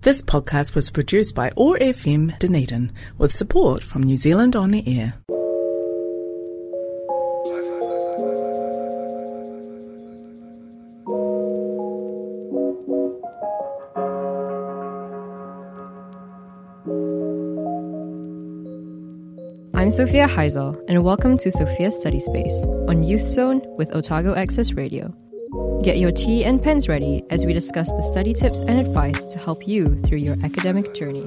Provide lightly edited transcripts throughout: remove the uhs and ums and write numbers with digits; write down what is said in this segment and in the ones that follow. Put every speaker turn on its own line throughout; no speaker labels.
This podcast was produced by OAR FM Dunedin with support from New Zealand On Air.
I'm Sophia Heisel, and welcome to Sophia's Study Space on Youth Zone with Otago Access Radio. Get your tea and pens ready as we discuss the study tips and advice to help you through your academic journey.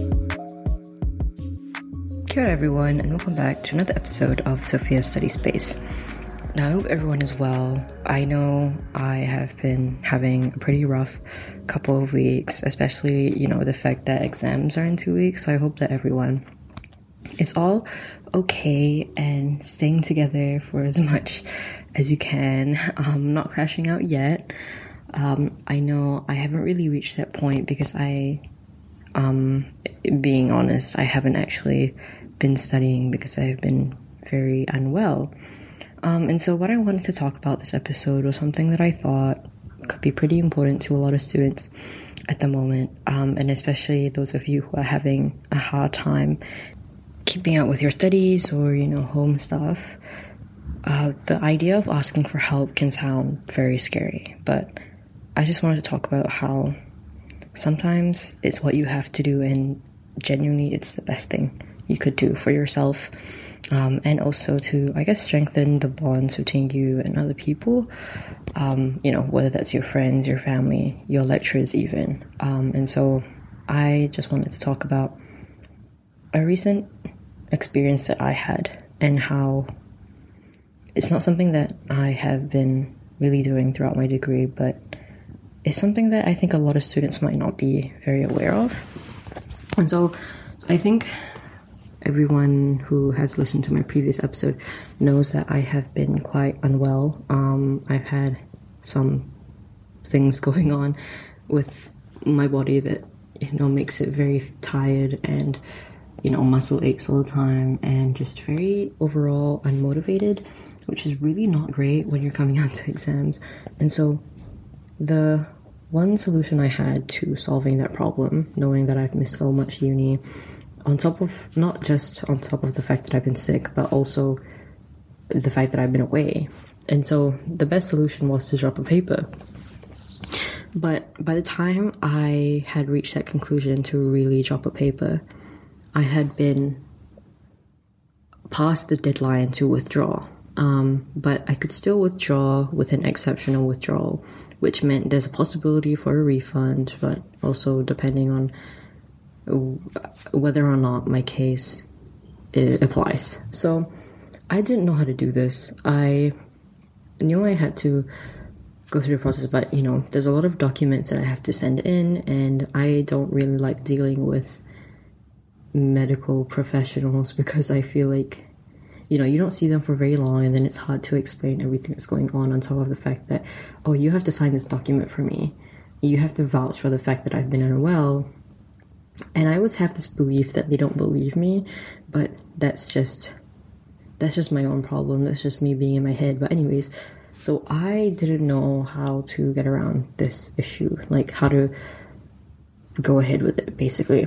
Kia ora everyone, and welcome back to another episode of Sophia's Study Space. Now, I hope everyone is well. I know I have been having a pretty rough couple of weeks, especially, the fact that exams are in 2 weeks, so I hope that everyone is all okay and staying together for as much as you can. Not crashing out yet. I know I haven't really reached that point because being honest, I haven't actually been studying because I've been very unwell. And so what I wanted to talk about this episode was something that I thought could be pretty important to a lot of students at the moment, and especially those of you who are having a hard time keeping up with your studies or, home stuff. The idea of asking for help can sound very scary, but I just wanted to talk about how sometimes it's what you have to do, and genuinely it's the best thing you could do for yourself, and also to, strengthen the bonds between you and other people, whether that's your friends, your family, your lecturers even. And so I just wanted to talk about a recent experience that I had and how it's not something that I have been really doing throughout my degree, but it's something that I think a lot of students might not be very aware of. And so I think everyone who has listened to my previous episode knows that I have been quite unwell. I've had some things going on with my body that, makes it very tired and muscle aches all the time and just very overall unmotivated, which is really not great when you're coming out to exams. And so the one solution I had to solving that problem, knowing that I've missed so much uni, not just on top of the fact that I've been sick, but also the fact that I've been away. And so the best solution was to drop a paper. But by the time I had reached that conclusion to really drop a paper, I had been past the deadline to withdraw, but I could still withdraw with an exceptional withdrawal, which meant there's a possibility for a refund, but also depending on whether or not my case applies. So I didn't know how to do this. I knew I had to go through the process, but there's a lot of documents that I have to send in, and I don't really like dealing with medical professionals because I feel like you don't see them for very long, and then it's hard to explain everything that's going on top of the fact that, oh, you have to sign this document for me, you have to vouch for the fact that I've been unwell. And I always have this belief that they don't believe me, but that's just my own problem. That's just me being in my head. But anyways, so I didn't know how to get around this issue, like how to go ahead with it, basically.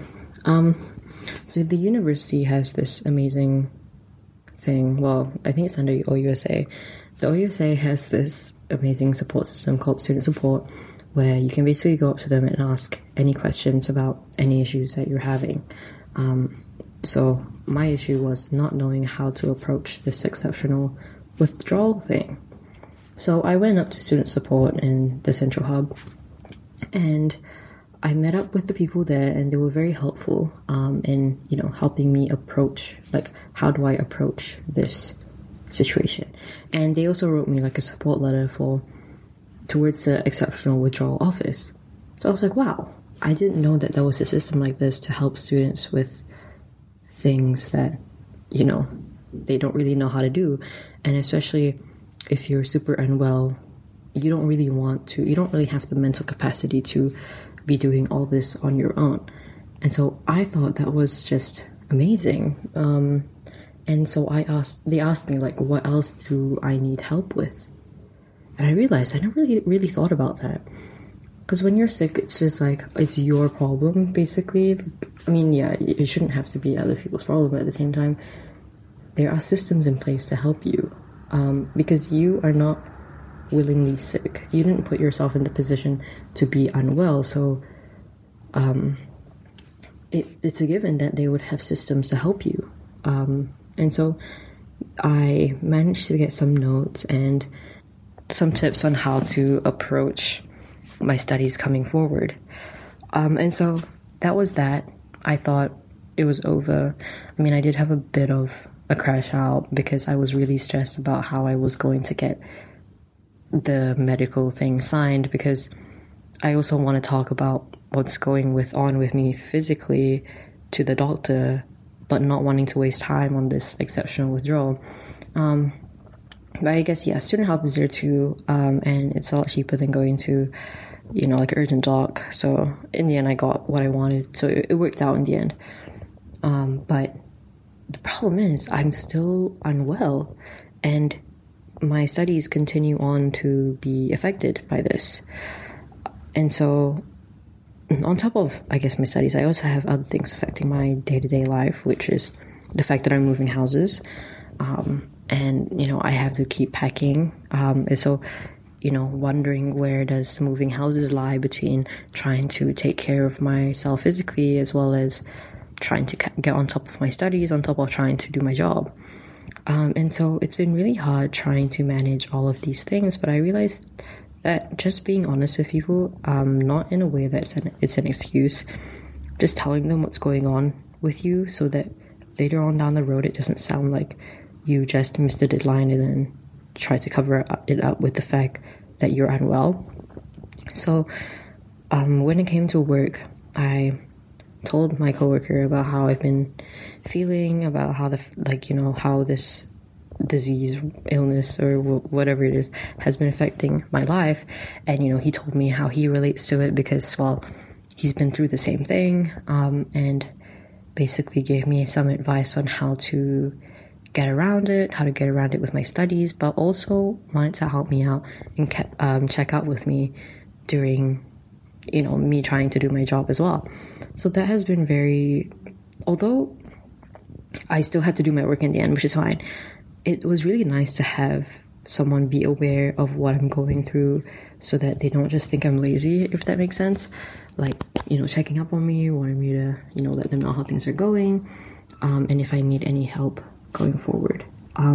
So the university has this amazing thing. Well, I think it's under OUSA. The OUSA has this amazing support system called student support, where you can basically go up to them and ask any questions about any issues that you're having. So my issue was not knowing how to approach this exceptional withdrawal thing. So I went up to student support in the Central Hub, and I met up with the people there, and they were very helpful in, helping me approach, how do I approach this situation? And they also wrote me a support letter towards the exceptional withdrawal office. So I was like, wow, I didn't know that there was a system like this to help students with things that, they don't really know how to do. And especially if you're super unwell, you don't really have the mental capacity to be doing all this on your own. And so I thought that was just amazing. And so they asked me what else do I need help with? And I realized I never really thought about that. because when you're sick, it's just like, it's your problem, basically. I mean, yeah, it shouldn't have to be other people's problem, but at the same time, there are systems in place to help you, because you are not willingly sick. You didn't put yourself in the position to be unwell, so it's a given that they would have systems to help you. And so I managed to get some notes and some tips on how to approach my studies coming forward. And so that was that. I thought it was over. I mean, I did have a bit of a crash out because I was really stressed about how I was going to get the medical thing signed, because I also want to talk about what's going on with me physically to the doctor, but not wanting to waste time on this exceptional withdrawal. But I guess, yeah, student health is there too, and it's a lot cheaper than going to, like urgent doc. So in the end, I got what I wanted, so it worked out in the end. But the problem is I'm still unwell, and my studies continue on to be affected by this. And so on top of, I guess, my studies, I also have other things affecting my day-to-day life, which is the fact that I'm moving houses. And, I have to keep packing. And so, wondering where does moving houses lie between trying to take care of myself physically as well as trying to get on top of my studies, on top of trying to do my job. And so it's been really hard trying to manage all of these things, but I realized that just being honest with people, not in a way that it's an excuse, just telling them what's going on with you so that later on down the road it doesn't sound like you just missed the deadline and then try to cover it up with the fact that you're unwell. So when it came to work, I told my coworker about how I've been feeling, about how how this disease, illness, or whatever it is has been affecting my life. And he told me how he relates to it because, well, he's been through the same thing, and basically gave me some advice on how to get around it, how to get around it with my studies, but also wanted to help me out and check out with me during me trying to do my job as well. So that has been although I still had to do my work in the end, which is fine, it was really nice to have someone be aware of what I'm going through so that they don't just think I'm lazy, if that makes sense. Like, checking up on me, wanting me to, let them know how things are going, and if I need any help going forward.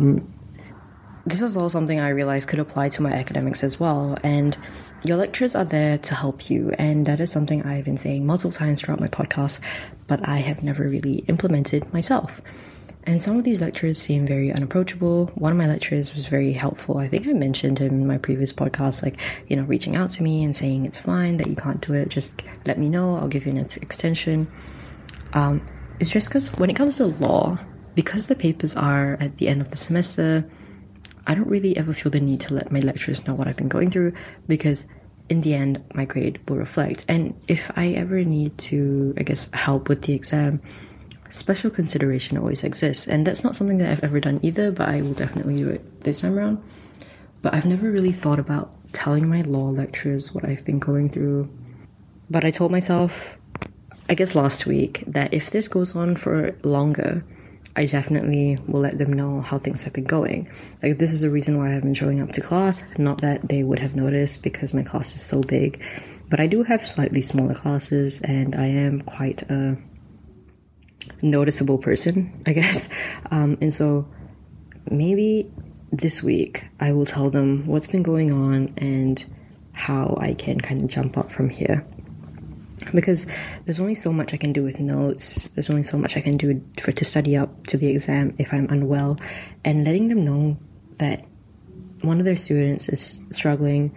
This is all something I realized could apply to my academics as well, and your lecturers are there to help you, and that is something I've been saying multiple times throughout my podcast, but I have never really implemented myself. And some of these lecturers seem very unapproachable. One of my lecturers was very helpful. I think I mentioned him in my previous podcast, reaching out to me and saying it's fine that you can't do it, just let me know, I'll give you an extension. It's just because when it comes to law, because the papers are at the end of the semester, I don't really ever feel the need to let my lecturers know what I've been going through, because in the end, my grade will reflect. And if I ever need to, help with the exam, special consideration always exists. And that's not something that I've ever done either, but I will definitely do it this time around. But I've never really thought about telling my law lecturers what I've been going through. But I told myself, last week, that if this goes on for longer, I definitely will let them know how things have been going. This is the reason why I've been showing up to class. Not that they would have noticed because my class is so big, but I do have slightly smaller classes and I am quite a noticeable person, I guess. And so maybe this week I will tell them what's been going on and how I can kind of jump up from here. Because there's only so much I can do with notes. There's only so much I can do to study up to the exam if I'm unwell. And letting them know that one of their students is struggling,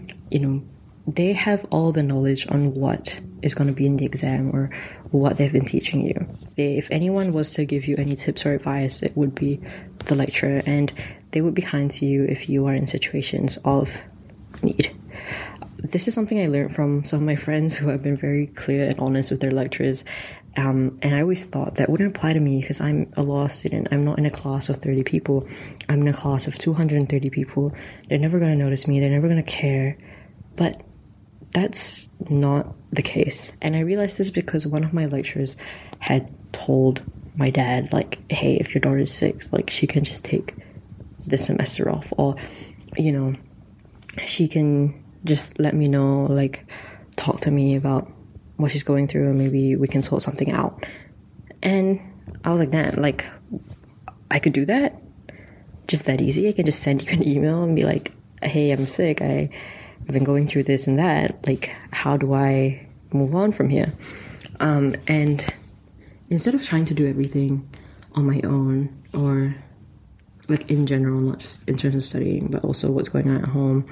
they have all the knowledge on what is going to be in the exam or what they've been teaching you. If anyone was to give you any tips or advice, it would be the lecturer, and they would be kind to you if you are in situations of need. This is something I learned from some of my friends who have been very clear and honest with their lecturers. And I always thought that wouldn't apply to me because I'm a law student. I'm not in a class of 30 people. I'm in a class of 230 people. They're never going to notice me. They're never going to care. But that's not the case. And I realized this because one of my lecturers had told my dad, like, hey, if your daughter is sick, like, she can just take this semester off, or, you know, she can just let me know, like, talk to me about what she's going through, and maybe we can sort something out. And I was like, damn, like, I could do that? Just that easy? I can just send you an email and be like, hey, I'm sick, I've been going through this and that, like, how do I move on from here? And instead of trying to do everything on my own, or like in general, not just in terms of studying, but also what's going on at home,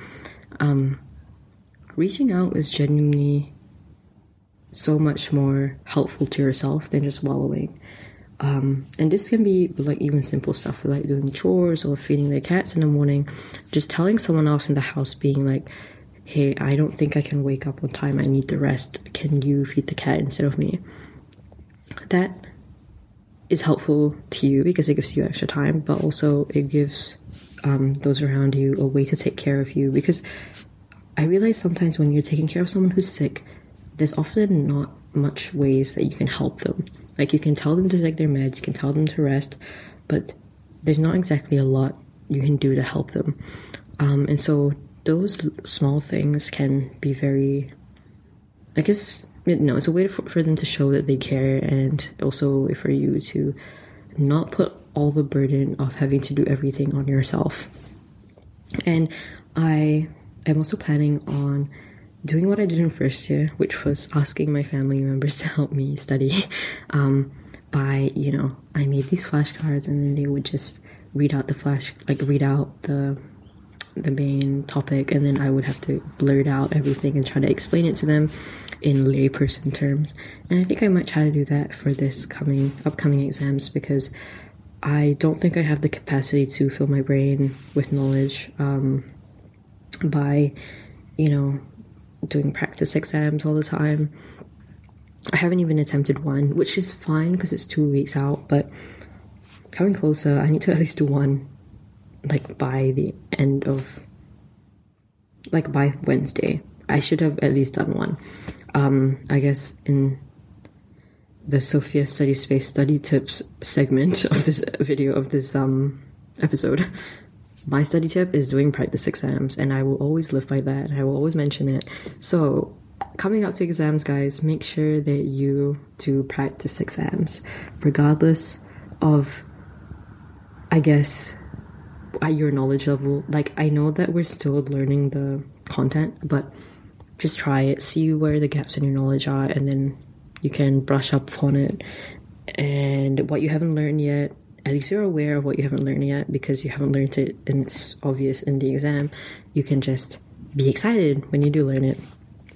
reaching out is genuinely so much more helpful to yourself than just wallowing. And this can be like even simple stuff like doing chores or feeding the cats in the morning. Just telling someone else in the house, being like, hey, I don't think I can wake up on time, I need to rest, can you feed the cat instead of me? That is helpful to you because it gives you extra time, but also it gives those around you a way to take care of you. Because I realize sometimes when you're taking care of someone who's sick, there's often not much ways that you can help them. Like, you can tell them to take their meds, you can tell them to rest, but there's not exactly a lot you can do to help them. And so those small things can be very, I guess, it's a way for them to show that they care, and also for you to not put all the burden of having to do everything on yourself. And I am also planning on doing what I did in first year, which was asking my family members to help me study by, you know, I made these flashcards and then they would just read out the main topic, and then I would have to blurt out everything and try to explain it to them in layperson terms. And I think I might try to do that for this upcoming exams, because I don't think I have the capacity to fill my brain with knowledge by, you know, doing practice exams all the time. I haven't even attempted one, which is fine because it's 2 weeks out, but coming closer, I need to at least do one, like, by the end of, like, by Wednesday. I should have at least done one. I guess in the Sophia Study Space Study Tips segment of this video, of this episode, my study tip is doing practice exams, and I will always live by that. I will always mention it. So, coming up to exams, guys, make sure that you do practice exams, regardless of, I guess, at your knowledge level. Like, I know that we're still learning the content, but just try it, see where the gaps in your knowledge are, and then you can brush up on it. And what you haven't learned yet, at least you're aware of what you haven't learned yet, because you haven't learned it and it's obvious in the exam. You can just be excited when you do learn it.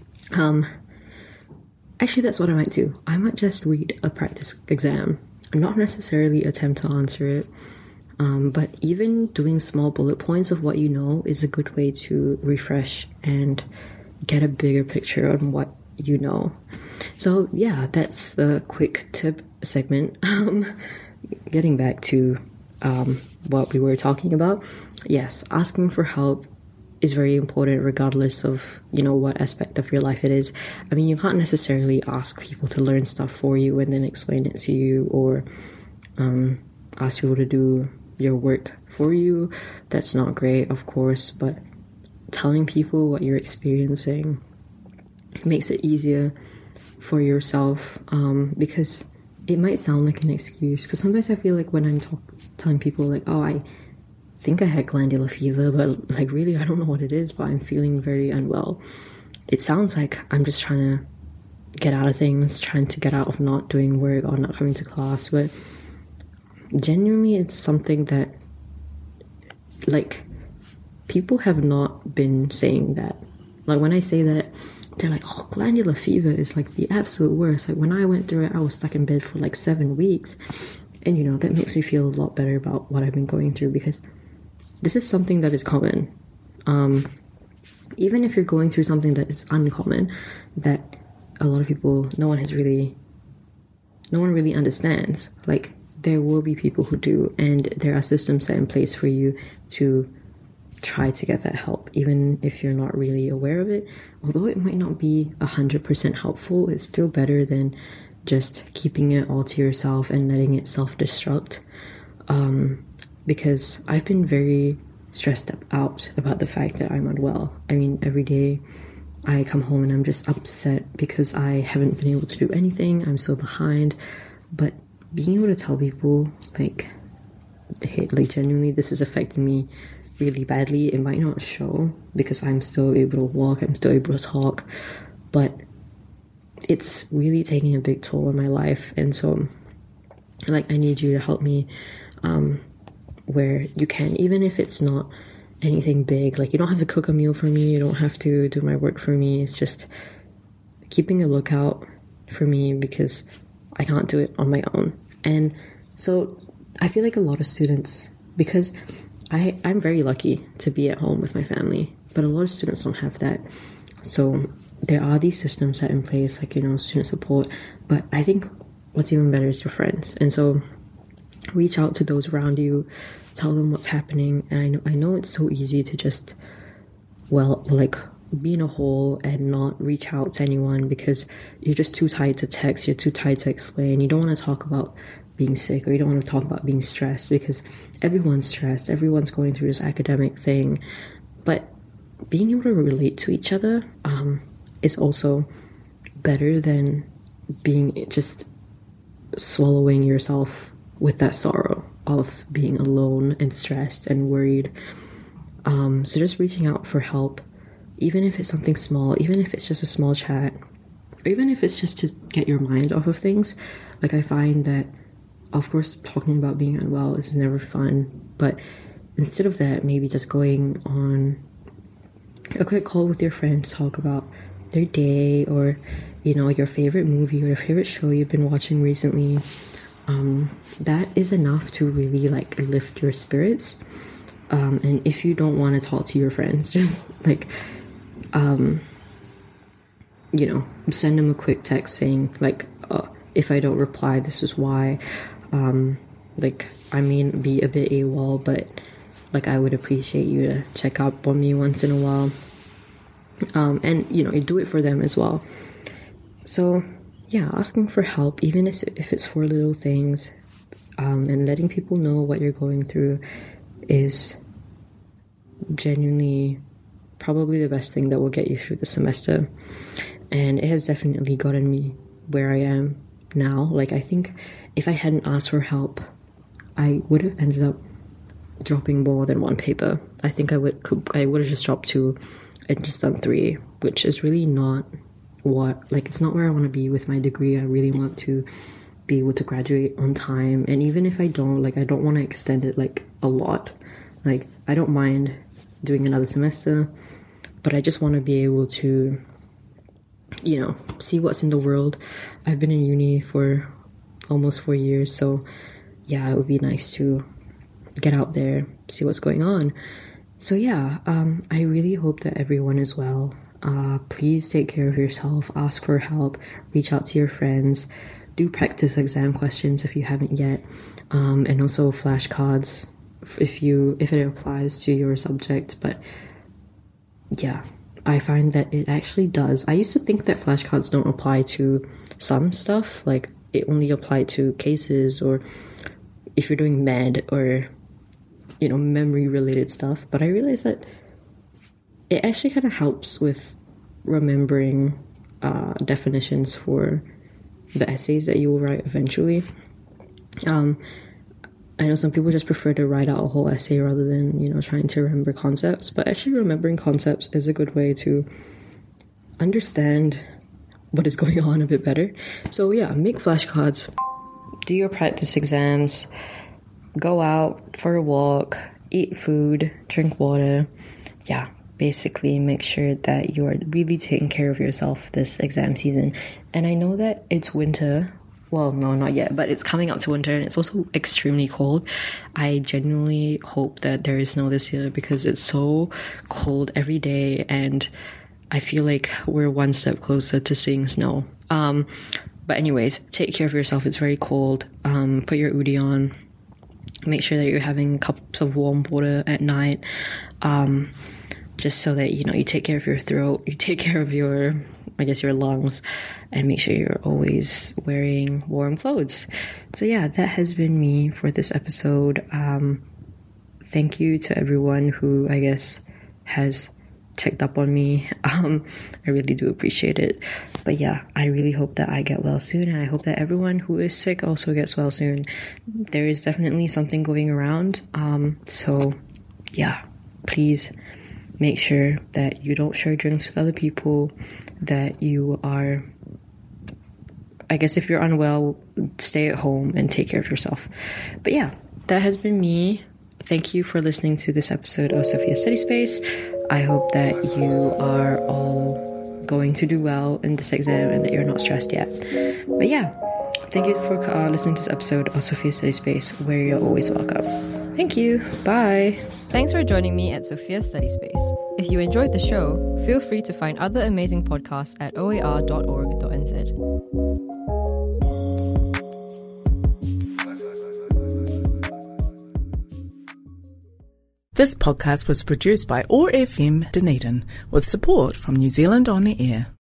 Actually, that's what I might do. I might just read a practice exam, not necessarily attempt to answer it, but even doing small bullet points of what you know is a good way to refresh and get a bigger picture on what you know. So yeah, that's the quick tip segment. Getting back to what we were talking about, yes, asking for help is very important regardless of, you know, what aspect of your life it is. I mean, you can't necessarily ask people to learn stuff for you and then explain it to you, or ask people to do your work for you. That's not great, of course, but telling people what you're experiencing makes it easier for yourself, because it might sound like an excuse, because sometimes I feel like when I'm telling people, like, oh, I think I had glandular fever, but, like, really I don't know what it is, but I'm feeling very unwell. It sounds like I'm just trying to get out of things, trying to get out of not doing work or not coming to class, but genuinely it's something that, like, people have not been saying that. Like, when I say that, they're like, oh, glandular fever is, like, the absolute worst. Like, when I went through it, I was stuck in bed for, like, 7 weeks. And, you know, that makes me feel a lot better about what I've been going through, because this is something that is common. Even if you're going through something that is uncommon, that a lot of people, no one really understands. Like, there will be people who do, and there are systems set in place for you to try to get that help, even if you're not really aware of it. Although it might not be 100% helpful, it's still better than just keeping it all to yourself and letting it self-destruct. Because I've been very stressed out about the fact that I'm unwell. I mean, every day I come home and I'm just upset because I haven't been able to do anything. I'm so behind. But being able to tell people, like, hey, like, genuinely, this is affecting me really badly. It might not show because I'm still able to walk, I'm still able to talk, but it's really taking a big toll on my life. And so, like, I need you to help me where you can, even if it's not anything big. Like, you don't have to cook a meal for me, you don't have to do my work for me. It's just keeping a lookout for me because I can't do it on my own. And so I feel like a lot of students, because I'm very lucky to be at home with my family, but a lot of students don't have that. So there are these systems set in place, like, you know, student support, but I think what's even better is your friends. And so reach out to those around you, tell them what's happening. And I know it's so easy to just, well, like, be in a hole and not reach out to anyone because you're just too tired to text, you're too tired to explain, you don't want to talk about being sick, or you don't want to talk about being stressed, because everyone's stressed, everyone's going through this academic thing. But being able to relate to each other is also better than being just swallowing yourself with that sorrow of being alone and stressed and worried. So just reaching out for help, even if it's something small, even if it's just a small chat, or even if it's just to get your mind off of things. Like, I find that, of course, talking about being unwell is never fun, but instead of that, maybe just going on a quick call with your friend to talk about their day, or, you know, your favorite movie or your favorite show you've been watching recently. That is enough to really, like, lift your spirits. And if you don't want to talk to your friends, just, like, you know, send them a quick text saying, like, if I don't reply, this is why. Like, I may be a bit AWOL, but, like, I would appreciate you to check up on me once in a while. And, you know, you do it for them as well. So, yeah, asking for help, even if it's for little things, and letting people know what you're going through is genuinely probably the best thing that will get you through the semester. And it has definitely gotten me where I am now. Like, I think if I hadn't asked for help, I would have ended up dropping more than one paper. I think I would have just dropped 2 and just done 3, which is really not it's not where I want to be with my degree. I really want to be able to graduate on time, and even if I don't, like, I don't want to extend it, like, a lot. Like, I don't mind doing another semester, but I just want to be able to, you know, see what's in the world. I've been in uni for almost 4 years, so yeah, it would be nice to get out there, see what's going on. So yeah, I really hope that everyone is well. Please take care of yourself, ask for help, reach out to your friends, do practice exam questions if you haven't yet, and also flashcards if it applies to your subject. But yeah, I find that it actually does. I used to think that flashcards don't apply to some stuff, like it only applied to cases or if you're doing med or, you know, memory related stuff, but I realized that it actually kind of helps with remembering definitions for the essays that you will write eventually. I know some people just prefer to write out a whole essay rather than, you know, trying to remember concepts, but actually remembering concepts is a good way to understand what is going on a bit better. So yeah, make flashcards, do your practice exams, go out for a walk, eat food, drink water. Yeah, basically make sure that you are really taking care of yourself this exam season. And I know that it's winter. Well, no, not yet, but it's coming up to winter and it's also extremely cold. I genuinely hope that there is snow this year because it's so cold every day and I feel like we're one step closer to seeing snow. But anyways, take care of yourself. It's very cold. Put your hoodie on. Make sure that you're having cups of warm water at night. just so that, you take care of your throat, you take care of your lungs, and make sure you're always wearing warm clothes. So yeah, that has been me for this episode. Thank you to everyone who, I guess, has checked up on me. I really do appreciate it. But yeah, I really hope that I get well soon, and I hope that everyone who is sick also gets well soon. There is definitely something going around. So yeah, please make sure that you don't share drinks with other people, that you are, I guess if you're unwell, stay at home and take care of yourself. But yeah, that has been me. Thank you for listening to this episode of Sophia Study Space. I hope that you are all going to do well in this exam and that you're not stressed yet. But yeah, thank you for listening to this episode of Sophia Study Space, where you're always welcome. Thank you. Bye.
Thanks for joining me at Sophia Study Space. If you enjoyed the show, feel free to find other amazing podcasts at oar.org.nz.
This podcast was produced by OAR FM Dunedin with support from New Zealand On the Air.